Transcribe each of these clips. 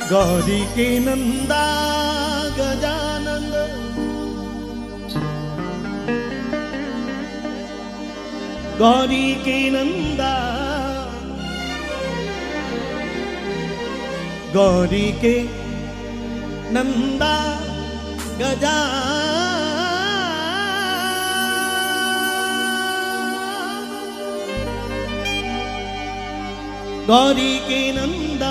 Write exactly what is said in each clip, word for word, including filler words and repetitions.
गौरी के नंदा गजानंद, गौरी के नंदा, गौरी के नंदा गजानंद, गौरी के नंदा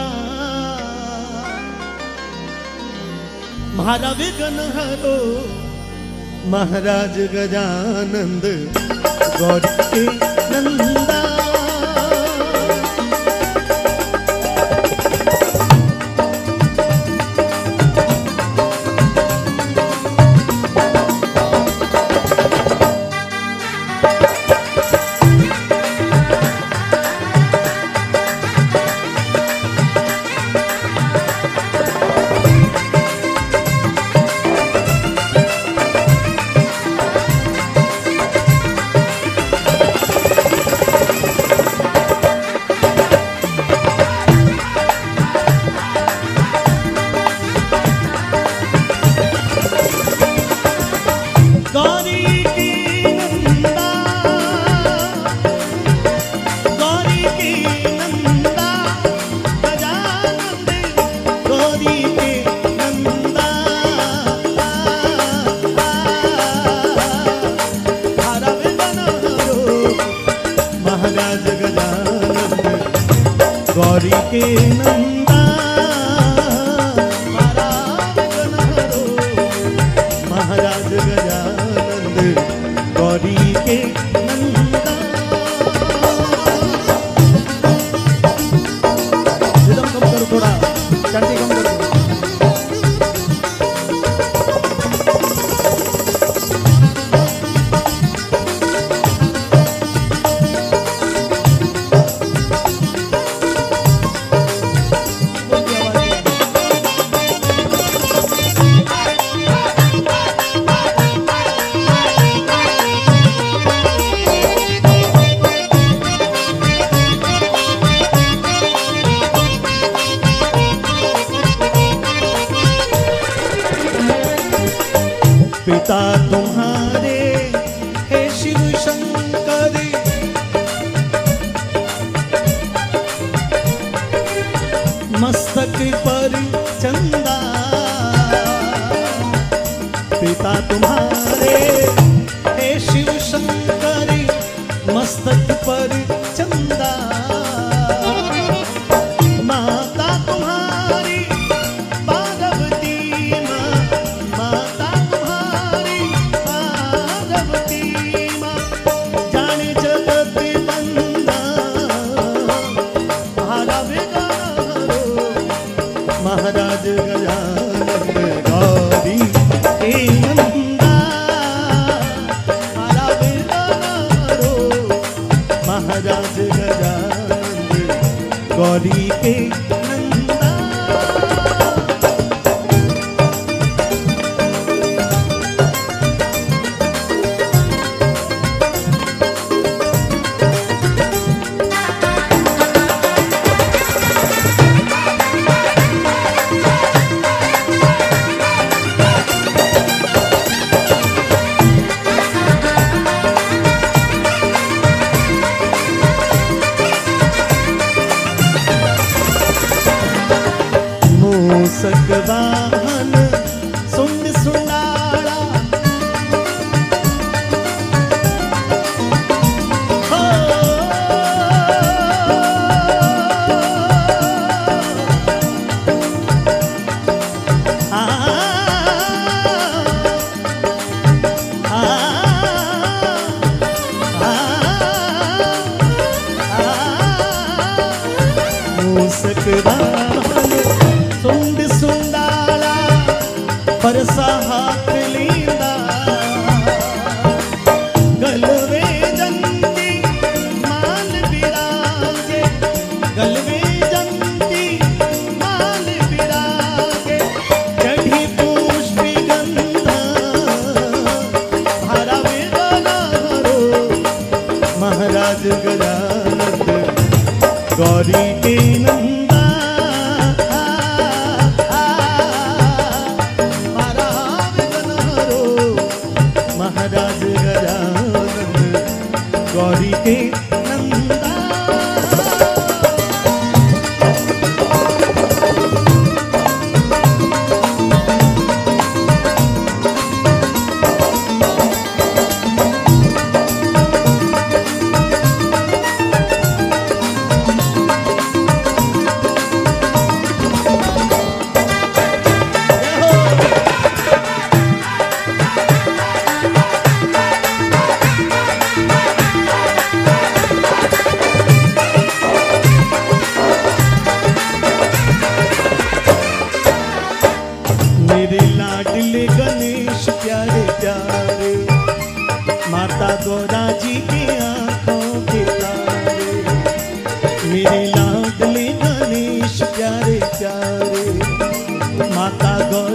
महाराज विघ्न हरो महाराज गजानंद, गौरी के नंदा। गौरी के नंदा महाराज गजानंद, गौरी के नंदा। रिदम कम करो थोड़ा, चंडी कम करो। पिता तुम्हारे हे शिव शंकर, मस्तक पर चंदा, पिता तुम्हारे हे शिव शंकर, मस्तक पर चंदा, माता तुम्हारी पार्वती माँ, माता महाराज गजानंद, गौरी के नंदा, महाराज गजानंद, गौरी के नंदा। सकवाहन सुंद सुंडाला, हो आ, आ, सकवाहन सुंड सुंडाला, परसा हाथ लींदा, गलवे जंती माल बिराजे, गलवे जंती माल बिराजे, चढ़ी पुष्प गंधा भारा विघ्न हरो महाराज गजानंद, गौरी के नंदा,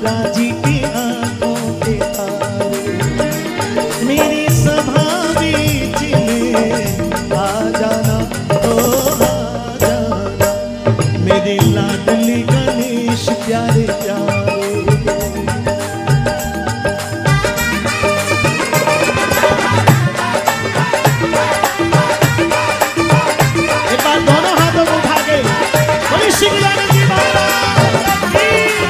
गौरा जी की आंखों के तारे, मेरी सभा बीच में आ जाना, ओ आ जाना, मेरे लाडली गणेश प्यारे प्यारे। दोनों हाथों को उठा के बोली श्री गणेश जी महाराज की।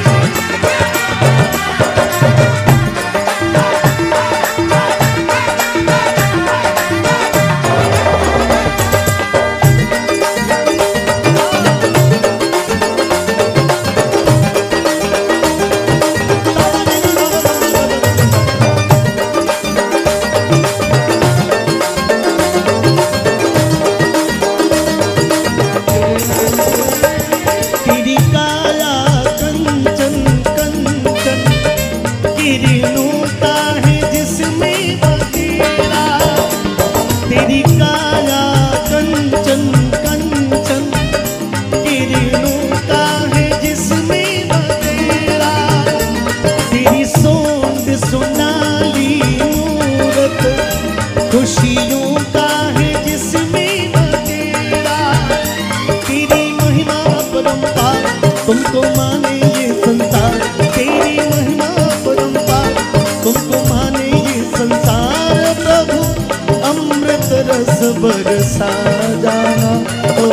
खुशियों का है जिसमें बतेरा, तेरी महिमा परंपार तुमको माने ये संसार, तेरी महिमा परंपार तुमको माने ये संसार। प्रभु अमृत रस बरसा जाना, ओ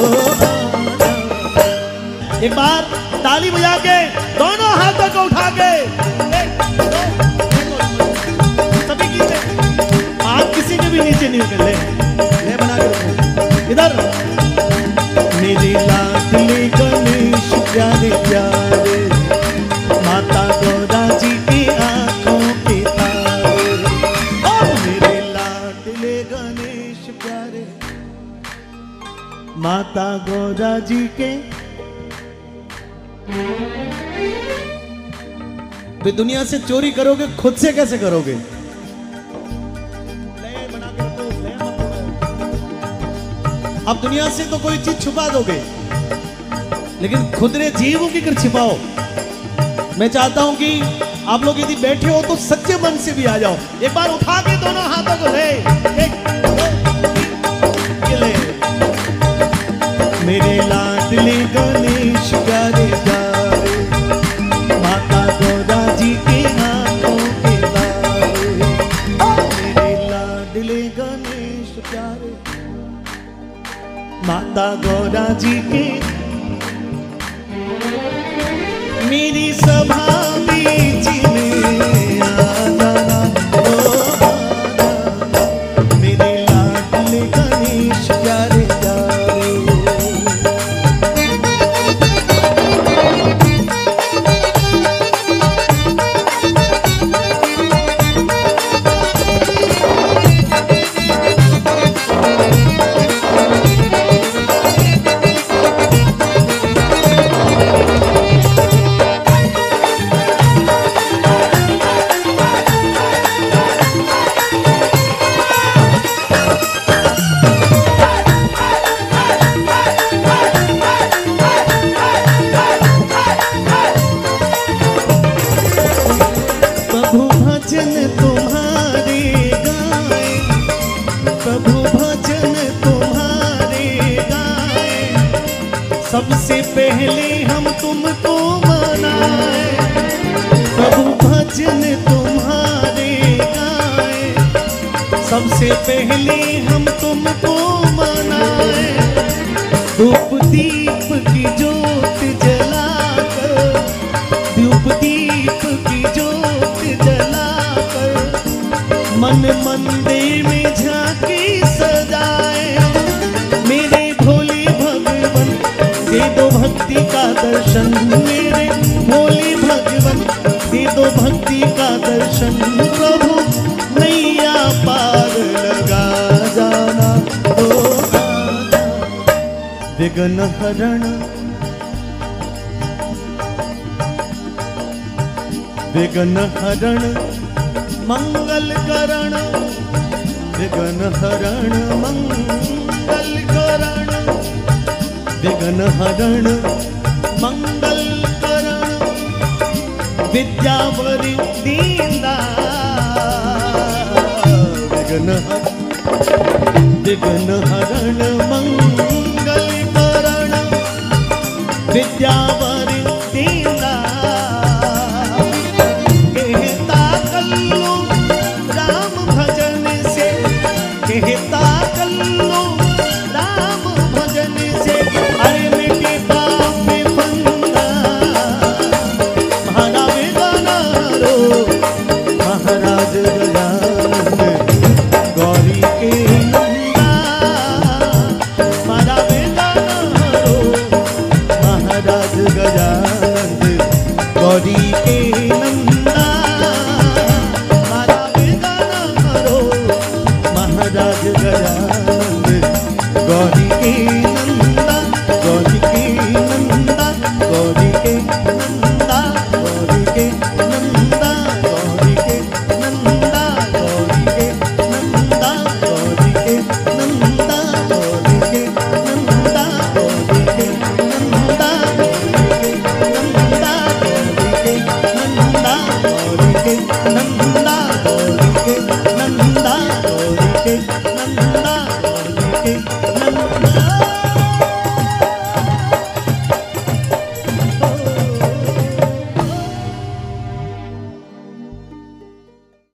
एक बार ताली बजा के दोनों हाथों को उठा के सभी गीत आप किसी के भी नीचे नहीं उतर ले, ले बना के रखो इधर। मेरे लाडले गणेश प्यारे प्यारे, माता गौरा जी की आंखों के तारे, ओ मेरे लाडले गणेश प्यारे, माता गौरा जी के। तो दुनिया से चोरी करोगे, खुद से कैसे करोगे? अब दुनिया से तो कोई चीज छुपा दोगे, लेकिन खुदरे जीवों की कर छिपाओ। मैं चाहता हूं कि आप लोग यदि बैठे हो तो सच्चे मन से भी आ जाओ। एक बार उठा के दोनों हाथों को ले, एक ले। मेरे लाडले गणेश प्यारे प्यारे, माता गौरा जी के आंखों के तारे, मेरे लाडले गणेश प्यारे, माता गौरा जी के। मेरी सभा बीच में आ जाना, ओ आ जाना, मेरे लाडले गणेश प्यारे प्यारे। सबसे पहले हम तुमको मनाए, प्रभु भजन तुम्हारे गाए। सबसे पहले हम तुमको मनाए, धूप दीप की ज्योत जलाकर, धूप दीप की ज्योत जलाकर, मन मंदिर में झांकी सजाए। मेरे भोले भगवन दे दो भक्ति का दर्शन, मेरे भोले भगवन दे दो भक्ति का दर्शन। प्रभु नैया पार लगा जाना, ओ विघ्न हरण, विघ्न हरण मंगल करण, विघ्न हरण मंगल करण, विघ्न हरण मंगल करण, विद्यावरी दीनदा विघ्न विघ्न हरण मंगल करण विद्यावरी दीनदा कहता कल्लू राम भजन से कहता कल्लू राम भजन से अरे मिटे पाप फंदा महाराज गाना रो महाराज गजानन गौरी के नंदा महाराज गाना रो महाराज गजानन गौरी के नंदा महाराज गाना रो महाराज गजानन गौरी के नंदा गौरी के नंदा गौरी के नंदा गौरी के नंदा गौरी के नंदा गौरी के नंदा गौरी के नंदा गौरी के नंदा गौरी के नंदा गौरी के नंदा गौरी के नंदा गौरी के नंदा